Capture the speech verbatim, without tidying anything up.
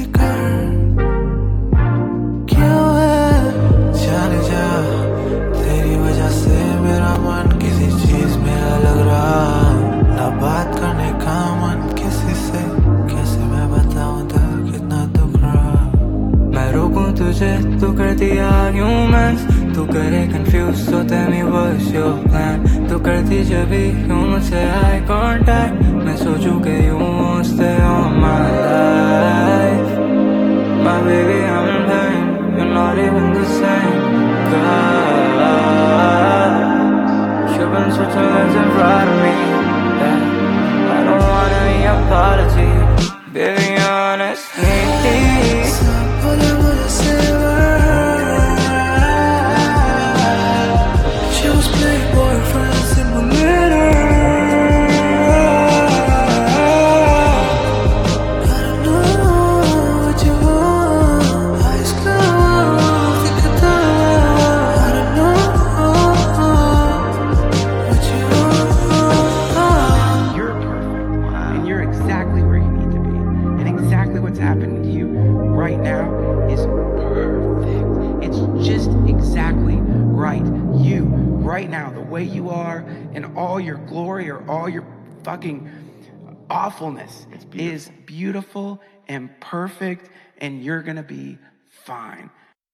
कर क्यों है जाने जा तेरी वजह से मेरा मन किसी चीज में अलग रहा ना बात करने का मन किसी से कैसे मैं बताऊं दिल कितना दुख रहा मैं रोकूं तुझे तू कर दिया humans तू करे confused so tell me what's your plan तू करती जब भी क्यों मुझसे eye contact मैं सोचूं कि you won't stay on my life my baby I'm in pain you're not even the same God you've been switching lanes in front of me yeah. I don't want any apology baby honestly happening to you right now is perfect. It's just exactly right. You, right now, the way you are, in all your glory or all your fucking awfulness beautiful. is beautiful and perfect, and you're gonna be fine.